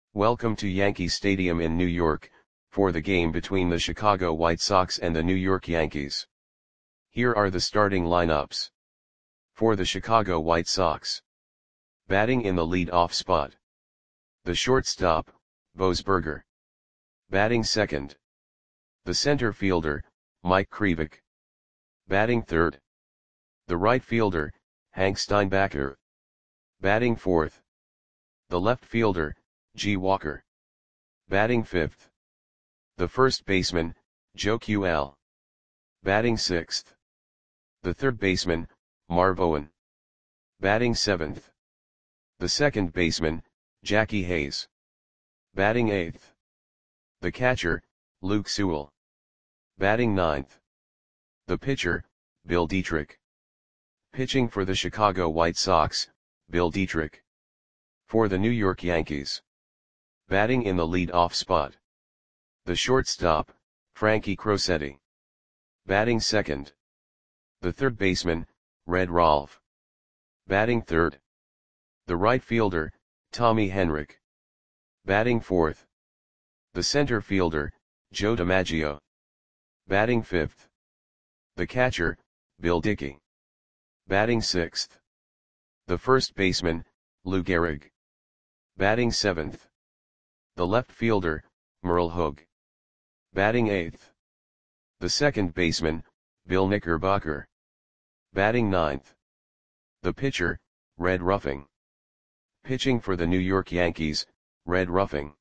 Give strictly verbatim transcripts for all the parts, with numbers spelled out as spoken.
Welcome to Yankee Stadium in New York, for the game between the Chicago White Sox and the New York Yankees. Here are the starting lineups. For the Chicago White Sox. Batting in the lead-off spot. The shortstop, Vosburger. Batting second. The center fielder, Mike Krivik. Batting third. The right fielder, Hank Steinbacher. Batting fourth. The left fielder, G. Walker. Batting fifth. The first baseman, Joe Q L. Batting sixth. The third baseman, Marv Owen. Batting seventh. The second baseman, Jackie Hayes. Batting eighth. The catcher, Luke Sewell. Batting ninth. The pitcher, Bill Dietrich. Pitching for the Chicago White Sox, Bill Dietrich. For the New York Yankees. Batting in the lead-off spot. The shortstop, Frankie Crosetti. Batting second. The third baseman, Red Rolfe. Batting third. The right fielder, Tommy Henrich. Batting fourth. The center fielder, Joe DiMaggio. Batting fifth. The catcher, Bill Dickey. Batting sixth. The first baseman, Lou Gehrig. Batting seventh. The left fielder, Merle Hoog. Batting eighth. The second baseman, Bill Knickerbocker. Batting ninth. The pitcher, Red Ruffing. Pitching for the New York Yankees, Red Ruffing.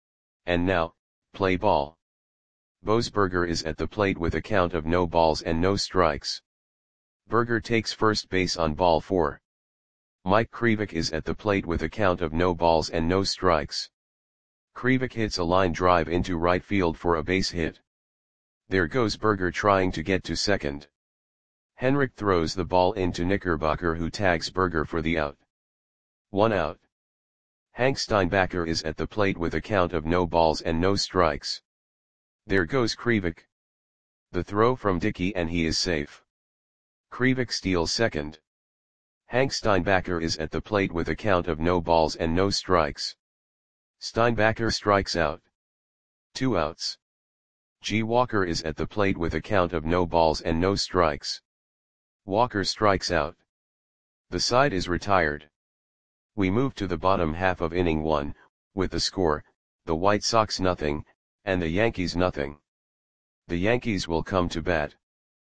And now, play ball. Vosburger is at the plate with a count of no balls and no strikes. Berger takes first base on ball four. Mike Krivik is at the plate with a count of no balls and no strikes. Krivik hits a line drive into right field for a base hit. There goes Berger trying to get to second. Henrich throws the ball into Knickerbocker, who tags Berger for the out. One out. Hank Steinbacher is at the plate with a count of no balls and no strikes. There goes Krivik. The throw from Dickey and he is safe. Krivik steals second. Hank Steinbacher is at the plate with a count of no balls and no strikes. Steinbacher strikes out. Two outs. G. Walker is at the plate with a count of no balls and no strikes. Walker strikes out. The side is retired. We move to the bottom half of inning one, with the score, the White Sox nothing, and the Yankees nothing. The Yankees will come to bat.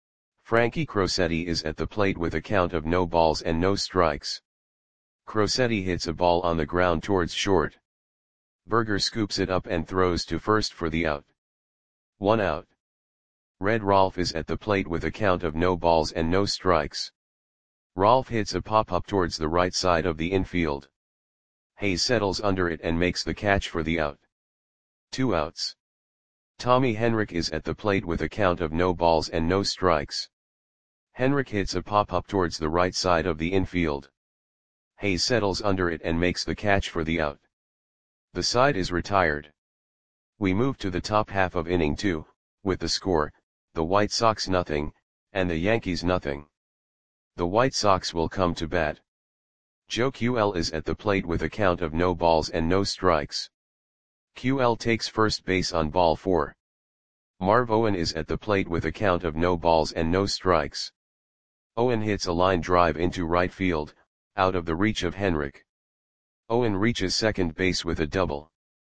Frankie Crosetti is at the plate with a count of no balls and no strikes. Crosetti hits a ball on the ground towards short. Berger scoops it up and throws to first for the out. One out. Red Rolfe is at the plate with a count of no balls and no strikes. Rolfe hits a pop-up towards the right side of the infield. Hayes settles under it and makes the catch for the out. Two outs. Tommy Henrich is at the plate with a count of no balls and no strikes. Henrich hits a pop-up towards the right side of the infield. Hayes settles under it and makes the catch for the out. The side is retired. We move to the top half of inning two, with the score, the White Sox nothing, and the Yankees nothing. The White Sox will come to bat. Joe Q L is at the plate with a count of no balls and no strikes. Q L takes first base on ball four. Marv Owen is at the plate with a count of no balls and no strikes. Owen hits a line drive into right field, out of the reach of Henrich. Owen reaches second base with a double.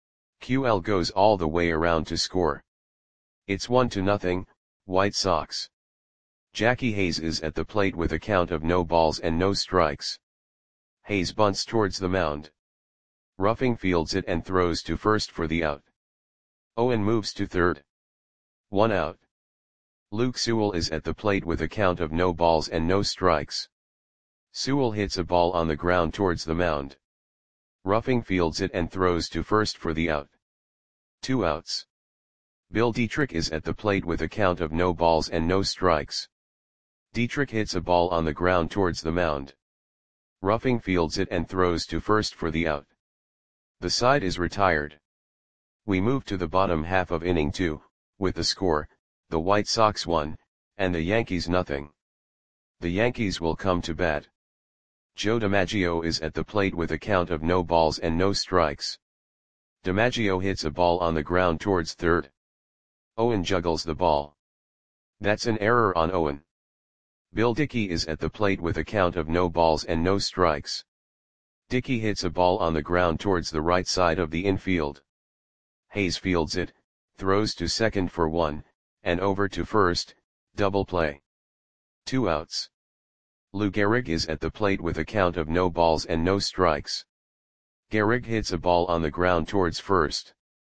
Q L goes all the way around to score. It's one to nothing, White Sox. Jackie Hayes is at the plate with a count of no balls and no strikes. Hayes bunts towards the mound. Ruffing fields it and throws to first for the out. Owen moves to third. One out. Luke Sewell is at the plate with a count of no balls and no strikes. Sewell hits a ball on the ground towards the mound. Ruffing fields it and throws to first for the out. Two outs. Bill Dietrich is at the plate with a count of no balls and no strikes. Dietrich hits a ball on the ground towards the mound. Ruffing fields it and throws to first for the out. The side is retired. We move to the bottom half of inning two, with the score, the White Sox one, and the Yankees nothing. The Yankees will come to bat. Joe DiMaggio is at the plate with a count of no balls and no strikes. DiMaggio hits a ball on the ground towards third. Owen juggles the ball. That's an error on Owen. Bill Dickey is at the plate with a count of no balls and no strikes. Dickey hits a ball on the ground towards the right side of the infield. Hayes fields it, throws to second for one, and over to first, double play. Two outs. Lou Gehrig is at the plate with a count of no balls and no strikes. Gehrig hits a ball on the ground towards first.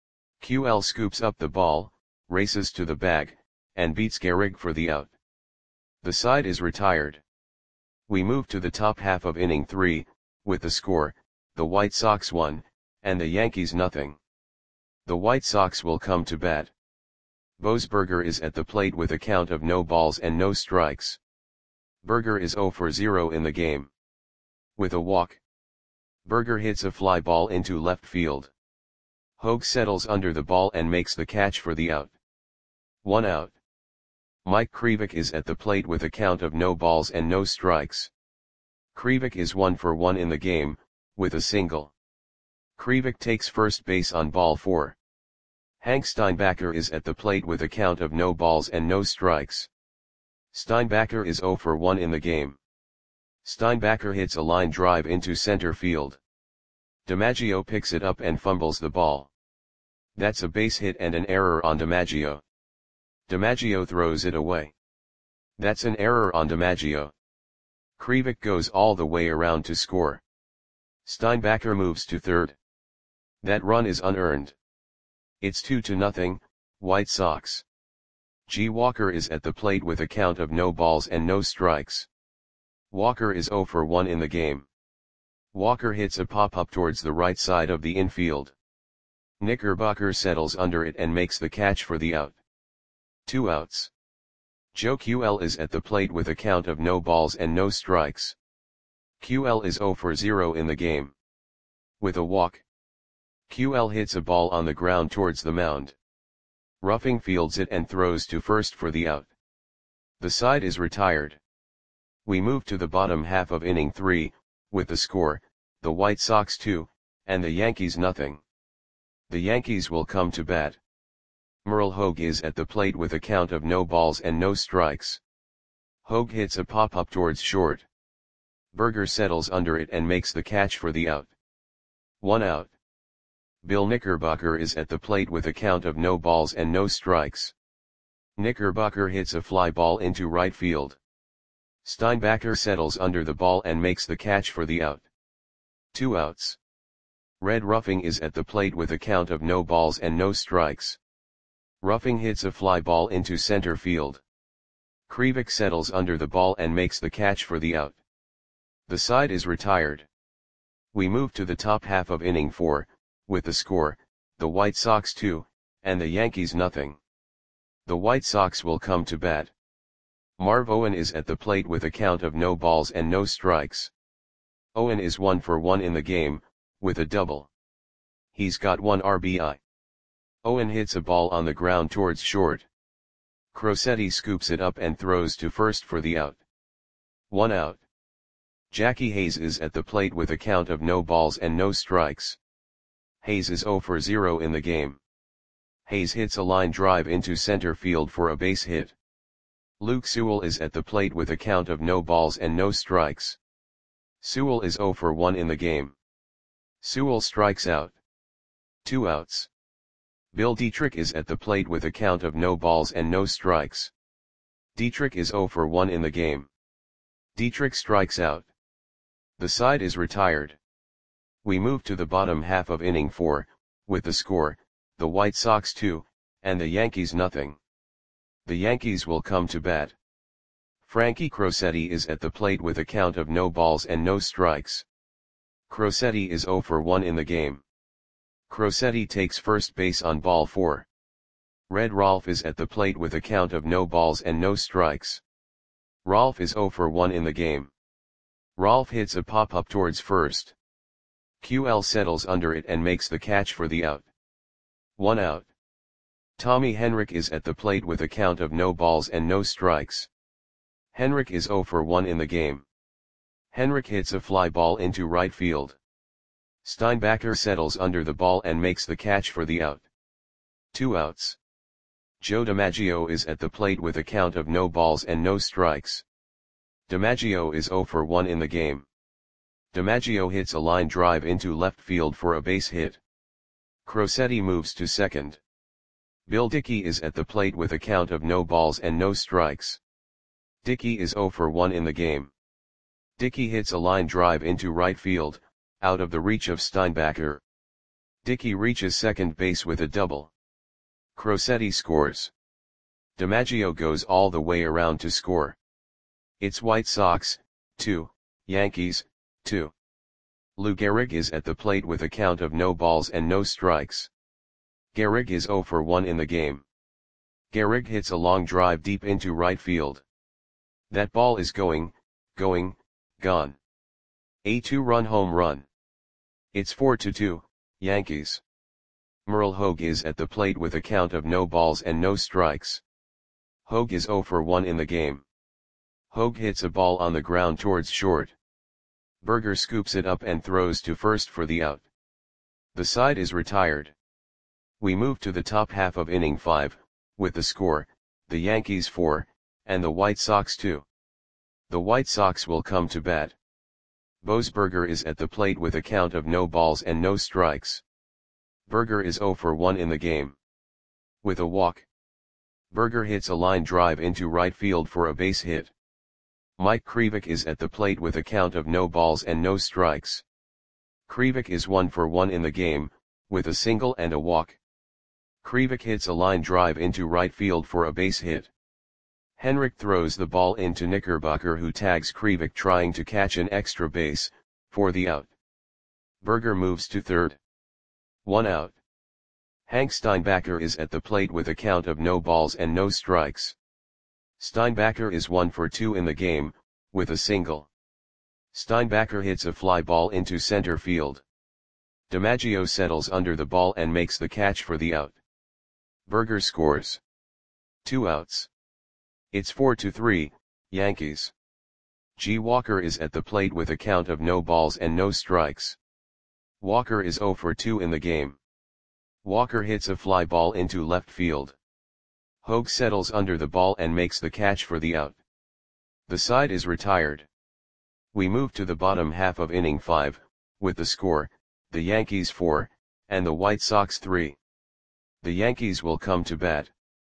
Q L scoops up the ball, races to the bag, and beats Gehrig for the out. The side is retired. We move to the top half of inning three, with the score, the White Sox one, and the Yankees nothing. The White Sox will come to bat. Boesberger is at the plate with a count of no balls and no strikes. Berger is zero for zero in the game. With a walk, Berger hits a fly ball into left field. Hogue settles under the ball and makes the catch for the out. One out. Mike Krivik is at the plate with a count of no balls and no strikes. Krivik is one for one in the game, with a single. Krivik takes first base on ball four. Hank Steinbacher is at the plate with a count of no balls and no strikes. Steinbacher is zero for one in the game. Steinbacher hits a line drive into center field. DiMaggio picks it up and fumbles the ball. That's a base hit and an error on DiMaggio. DiMaggio throws it away. That's an error on DiMaggio. Krivik goes all the way around to score. Steinbacher moves to third. That run is unearned. It's two to nothing, White Sox. G. Walker is at the plate with a count of no balls and no strikes. Walker is zero for one in the game. Walker hits a pop-up towards the right side of the infield. Knickerbocker settles under it and makes the catch for the out. Two outs. Joe Q L is at the plate with a count of no balls and no strikes. Q L is zero for zero in the game. With a walk, Q L hits a ball on the ground towards the mound. Ruffing fields it and throws to first for the out. The side is retired. We move to the bottom half of inning three, with the score, the White Sox two, and the Yankees nothing. The Yankees will come to bat. Merle Hogue is at the plate with a count of no balls and no strikes. Hogue hits a pop-up towards short. Berger settles under it and makes the catch for the out. One out. Bill Knickerbocker is at the plate with a count of no balls and no strikes. Knickerbocker hits a fly ball into right field. Steinbacher settles under the ball and makes the catch for the out. Two outs. Red Ruffing is at the plate with a count of no balls and no strikes. Ruffing hits a fly ball into center field. Krivik settles under the ball and makes the catch for the out. The side is retired. We move to the top half of inning four, with the score, the White Sox two, and the Yankees nothing. The White Sox will come to bat. Marv Owen is at the plate with a count of no balls and no strikes. Owen is one for one in the game, with a double. He's got one R B I. Owen hits a ball on the ground towards short. Crosetti scoops it up and throws to first for the out. One out. Jackie Hayes is at the plate with a count of no balls and no strikes. Hayes is zero for zero in the game. Hayes hits a line drive into center field for a base hit. Luke Sewell is at the plate with a count of no balls and no strikes. Sewell is zero for one in the game. Sewell strikes out. Two outs. Bill Dietrich is at the plate with a count of no balls and no strikes. Dietrich is zero for one in the game. Dietrich strikes out. The side is retired. We move to the bottom half of inning four, with the score, the White Sox two, and the Yankees nothing. The Yankees will come to bat. Frankie Crosetti is at the plate with a count of no balls and no strikes. Crosetti is zero for one in the game. Crosetti takes first base on ball four. Red Rolfe is at the plate with a count of no balls and no strikes. Rolfe is zero for one in the game. Rolfe hits a pop-up towards first. Q L settles under it and makes the catch for the out. One out. Tommy Henrich is at the plate with a count of no balls and no strikes. Henrich is zero for one in the game. Henrich hits a fly ball into right field. Steinbacher settles under the ball and makes the catch for the out. Two outs. Joe DiMaggio is at the plate with a count of no balls and no strikes. DiMaggio is zero for one in the game. DiMaggio hits a line drive into left field for a base hit. Crosetti moves to second. Bill Dickey is at the plate with a count of no balls and no strikes. Dickey is zero for one in the game. Dickey hits a line drive into right field, out of the reach of Steinbacher. Dickey reaches second base with a double. Crosetti scores. DiMaggio goes all the way around to score. It's White Sox, two, Yankees, two. Lou Gehrig is at the plate with a count of no balls and no strikes. Gehrig is zero for one in the game. Gehrig hits a long drive deep into right field. That ball is going, going, gone. A two-run home run. It's four to two, Yankees. Merle Hogue is at the plate with a count of no balls and no strikes. Hogue is zero for one in the game. Hogue hits a ball on the ground towards short. Berger scoops it up and throws to first for the out. The side is retired. We move to the top half of inning five, with the score, the Yankees four, and the White Sox two. The White Sox will come to bat. Bose Berger is at the plate with a count of no balls and no strikes. Berger is zero for one in the game. With a walk. Berger hits a line drive into right field for a base hit. Mike Krivik is at the plate with a count of no balls and no strikes. Krivik is one for one in the game, with a single and a walk. Krivik hits a line drive into right field for a base hit. Henrik throws the ball into Knickerbocker, who tags Krivik trying to catch an extra base, for the out. Berger moves to third. One out. Hank Steinbacher is at the plate with a count of no balls and no strikes. Steinbacher is one for two in the game, with a single. Steinbacher hits a fly ball into center field. DiMaggio settles under the ball and makes the catch for the out. Berger scores. Two outs. It's four to three, Yankees. G. Walker is at the plate with a count of no balls and no strikes. Walker is zero for two in the game. Walker hits a fly ball into left field. Hogue settles under the ball and makes the catch for the out. The side is retired. We move to the bottom half of inning five, with the score, the Yankees four, and the White Sox three. The Yankees will come to bat.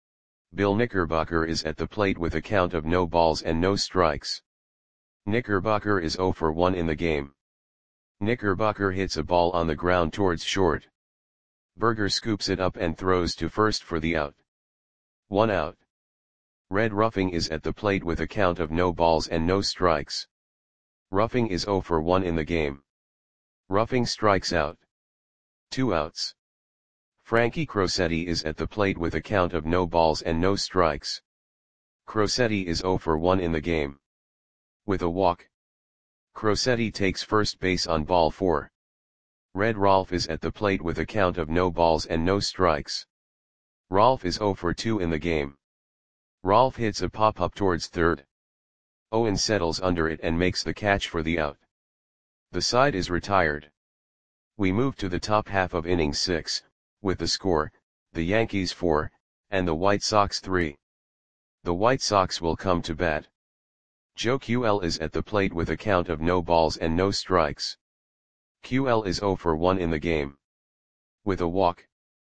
Bill Knickerbocker is at the plate with a count of no balls and no strikes. Knickerbocker is zero for one in the game. Knickerbocker hits a ball on the ground towards short. Berger scoops it up and throws to first for the out. One out. Red Ruffing is at the plate with a count of no balls and no strikes. Ruffing is zero for one in the game. Ruffing strikes out. Two outs. Frankie Crosetti is at the plate with a count of no balls and no strikes. Crosetti is zero for one in the game. With a walk. Crosetti takes first base on ball four. Red Rolf is at the plate with a count of no balls and no strikes. Rolf is zero for two in the game. Rolf hits a pop-up towards third. Owen settles under it and makes the catch for the out. The side is retired. We move to the top half of inning six, with the score, the Yankees four, and the White Sox three. The White Sox will come to bat. Joe Q L is at the plate with a count of no balls and no strikes. Q L is zero for one in the game. With a walk.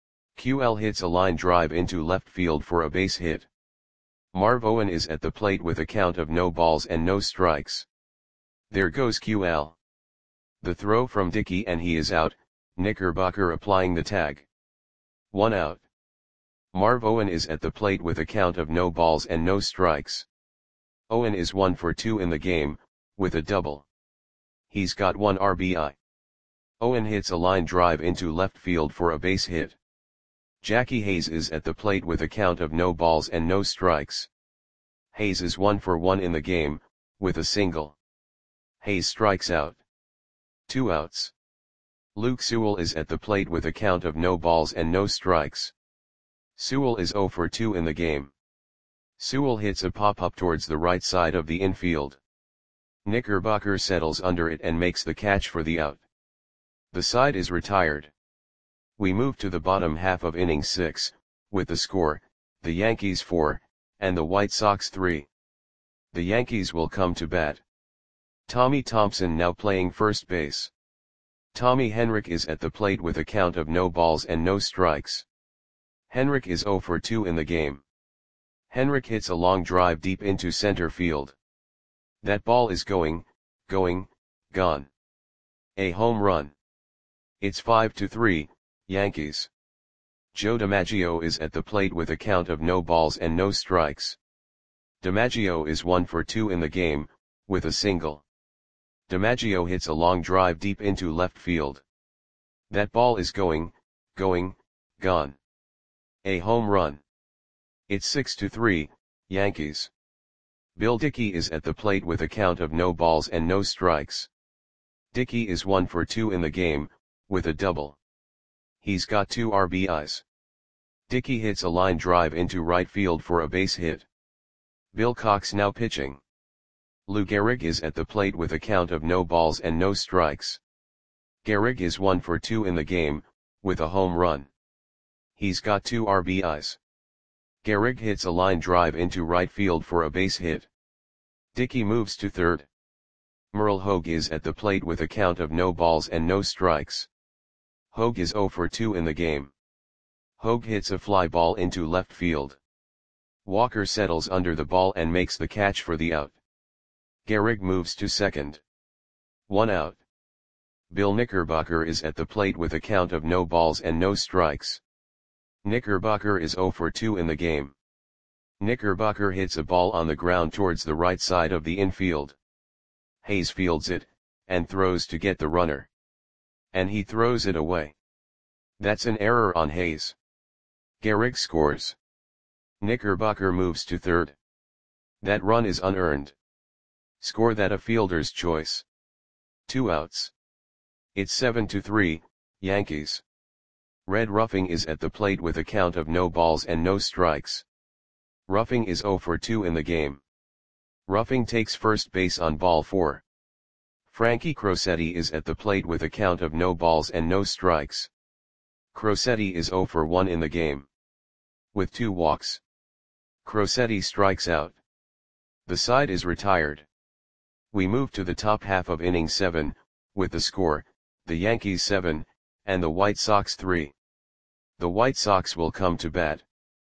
Q L hits a line drive into left field for a base hit. Marv Owen is at the plate with a count of no balls and no strikes. There goes Q L. The throw from Dickey and he is out, Knickerbocker applying the tag. One out. Marv Owen is at the plate with a count of no balls and no strikes. Owen is one for two in the game, with a double. He's got one R B I. Owen hits a line drive into left field for a base hit. Jackie Hayes is at the plate with a count of no balls and no strikes. Hayes is one for one in the game, with a single. Hayes strikes out. Two outs. Luke Sewell is at the plate with a count of no balls and no strikes. Sewell is zero for two in the game. Sewell hits a pop-up towards the right side of the infield. Knickerbocker settles under it and makes the catch for the out. The side is retired. We move to the bottom half of inning six, with the score, the Yankees four, and the White Sox three. The Yankees will come to bat. Tommy Thompson now playing first base. Tommy Henrich is at the plate with a count of no balls and no strikes. Henrich is oh for two in the game. Henrich hits a long drive deep into center field. That ball is going, going, gone. A home run. It's five to three, Yankees. Joe DiMaggio is at the plate with a count of no balls and no strikes. DiMaggio is one for two in the game, with a single. DiMaggio hits a long drive deep into left field. That ball is going, going, gone. A home run. It's six to three, Yankees. Bill Dickey is at the plate with a count of no balls and no strikes. Dickey is one for two in the game, with a double. He's got two R B Is. Dickey hits a line drive into right field for a base hit. Bill Cox now pitching. Lou Gehrig is at the plate with a count of no balls and no strikes. Gehrig is one for two in the game, with a home run. He's got two R B Is. Gehrig hits a line drive into right field for a base hit. Dickey moves to third. Merle Hogue is at the plate with a count of no balls and no strikes. Hogue is oh for two in the game. Hogue hits a fly ball into left field. Walker settles under the ball and makes the catch for the out. Gehrig moves to second. One out. Bill Knickerbocker is at the plate with a count of no balls and no strikes. Knickerbocker is oh for two in the game. Knickerbocker hits a ball on the ground towards the right side of the infield. Hayes fields it, and throws to get the runner. And he throws it away. That's an error on Hayes. Gehrig scores. Knickerbocker moves to third. That run is unearned. Score that a fielder's choice. Two outs. It's seven to three, Yankees. Red Ruffing is at the plate with a count of no balls and no strikes. Ruffing is oh for two in the game. Ruffing takes first base on ball four. Frankie Crosetti is at the plate with a count of no balls and no strikes. Crosetti is oh for one in the game. With two walks. Crosetti strikes out. The side is retired. We move to the top half of inning seven, with the score, the Yankees seven, and the White Sox three. The White Sox will come to bat.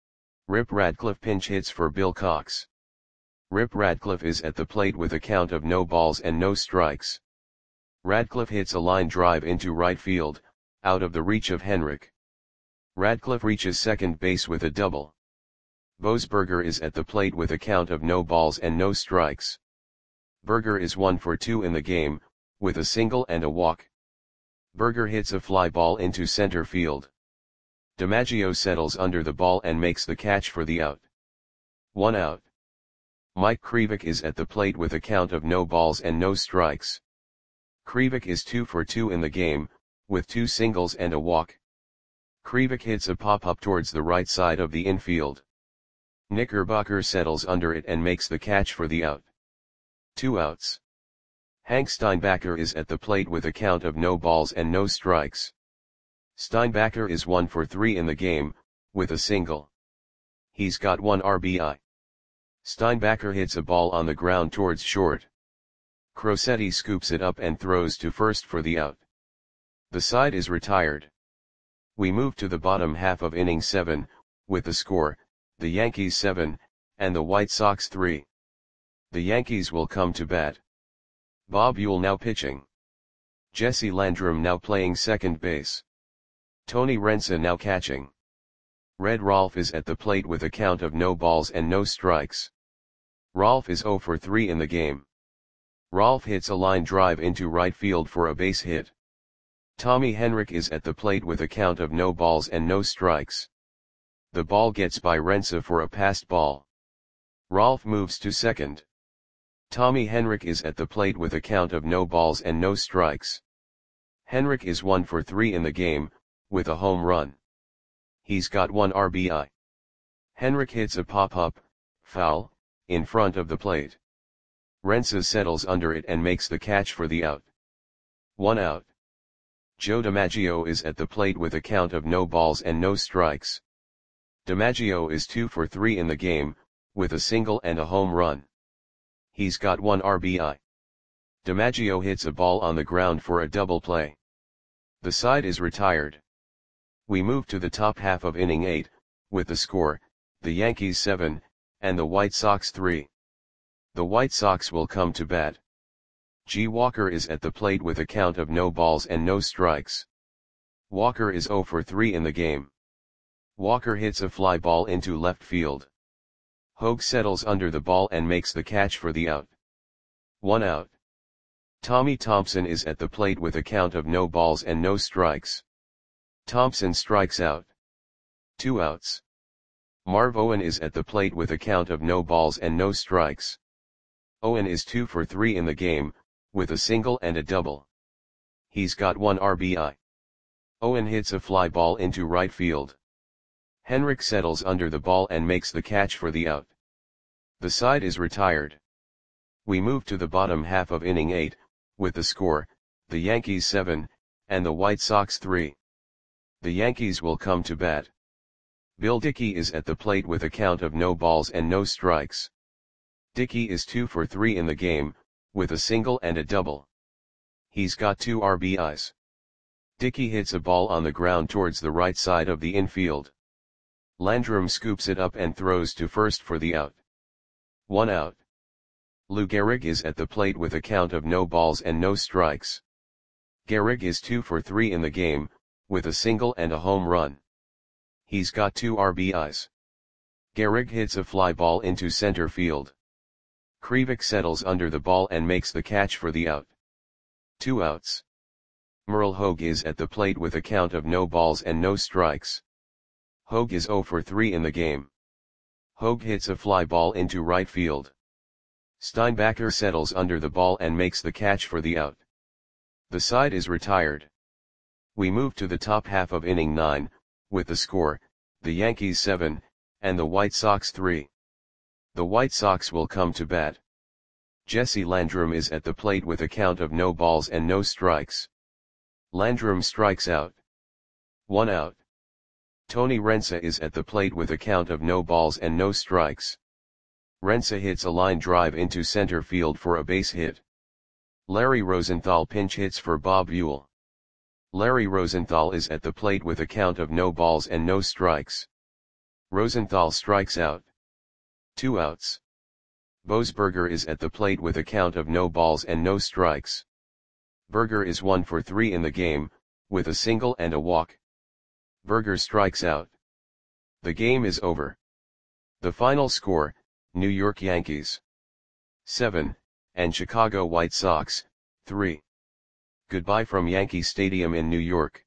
Rip Radcliffe pinch hits for Bill Cox. Rip Radcliffe is at the plate with a count of no balls and no strikes. Radcliffe hits a line drive into right field, out of the reach of Henrich. Radcliffe reaches second base with a double. Boesberger is at the plate with a count of no balls and no strikes. Berger is one for two in the game, with a single and a walk. Berger hits a fly ball into center field. DiMaggio settles under the ball and makes the catch for the out. One out. Mike Krivik is at the plate with a count of no balls and no strikes. Krivik is two for two in the game, with two singles and a walk. Krivik hits a pop-up towards the right side of the infield. Knickerbocker settles under it and makes the catch for the out. Two outs. Hank Steinbacher is at the plate with a count of no balls and no strikes. Steinbacher is one for three in the game, with a single. He's got one R B I. Steinbacher hits a ball on the ground towards short. Crosetti scoops it up and throws to first for the out. The side is retired. We move to the bottom half of inning seven, with the score, the Yankees seven, and the White Sox three. The Yankees will come to bat. Bob Ewell now pitching. Jesse Landrum now playing second base. Tony Rensa now catching. Red Rolfe is at the plate with a count of no balls and no strikes. Rolfe is oh for three in the game. Rolfe hits a line drive into right field for a base hit. Tommy Henrich is at the plate with a count of no balls and no strikes. The ball gets by Rensa for a passed ball. Rolfe moves to second. Tommy Henrich is at the plate with a count of no balls and no strikes. Henrich is one for three in the game, with a home run. He's got one R B I. Henrich hits a pop-up, foul, in front of the plate. Rensa settles under it and makes the catch for the out. One out. Joe DiMaggio is at the plate with a count of no balls and no strikes. DiMaggio is two for three in the game, with a single and a home run. He's got one R B I. DiMaggio hits a ball on the ground for a double play. The side is retired. We move to the top half of inning eight, with the score, the Yankees seven, and the White Sox three. The White Sox will come to bat. G. Walker is at the plate with a count of no balls and no strikes. Walker is zero for three in the game. Walker hits a fly ball into left field. Hogue settles under the ball and makes the catch for the out. One out. Tommy Thompson is at the plate with a count of no balls and no strikes. Thompson strikes out. Two outs. Marv Owen is at the plate with a count of no balls and no strikes. Owen is two for three in the game, with a single and a double. He's got one R B I. Owen hits a fly ball into right field. Henrik settles under the ball and makes the catch for the out. The side is retired. We move to the bottom half of inning eight, with the score, the Yankees seven, and the White Sox three. The Yankees will come to bat. Bill Dickey is at the plate with a count of no balls and no strikes. Dickey is two for three in the game, with a single and a double. He's got two R B Is. Dickey hits a ball on the ground towards the right side of the infield. Landrum scoops it up and throws to first for the out. One out. Lou Gehrig is at the plate with a count of no balls and no strikes. Gehrig is two for three in the game, with a single and a home run. He's got two R B Is. Gehrig hits a fly ball into center field. Krivik settles under the ball and makes the catch for the out. Two outs. Merle Hogue is at the plate with a count of no balls and no strikes. Hogue is zero for three in the game. Hogue hits a fly ball into right field. Steinbacher settles under the ball and makes the catch for the out. The side is retired. We move to the top half of inning nine, with the score, the Yankees seven, and the White Sox three. The White Sox will come to bat. Jesse Landrum is at the plate with a count of no balls and no strikes. Landrum strikes out. One out. Tony Rensa is at the plate with a count of no balls and no strikes. Rensa hits a line drive into center field for a base hit. Larry Rosenthal pinch hits for Bob Ewell. Larry Rosenthal is at the plate with a count of no balls and no strikes. Rosenthal strikes out. Two outs. Boesberger is at the plate with a count of no balls and no strikes. Berger is one for three in the game, with a single and a walk. Berger strikes out. The game is over. The final score, New York Yankees seven, and Chicago White Sox three. Goodbye from Yankee Stadium in New York.